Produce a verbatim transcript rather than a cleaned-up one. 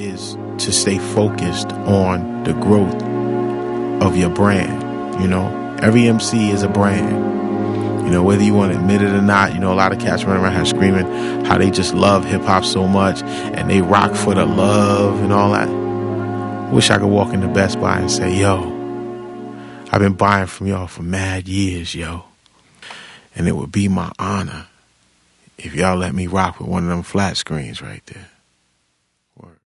is to stay focused on the growth of your brand. You know, every M C is a brand. You know, whether you want to admit it or not, you know, a lot of cats running around here screaming how they just love hip-hop so much and they rock for the love and all that. Wish I could walk into Best Buy and say, yo, I've been buying from y'all for mad years, yo. And it would be my honor if y'all let me rock with one of them flat screens right there.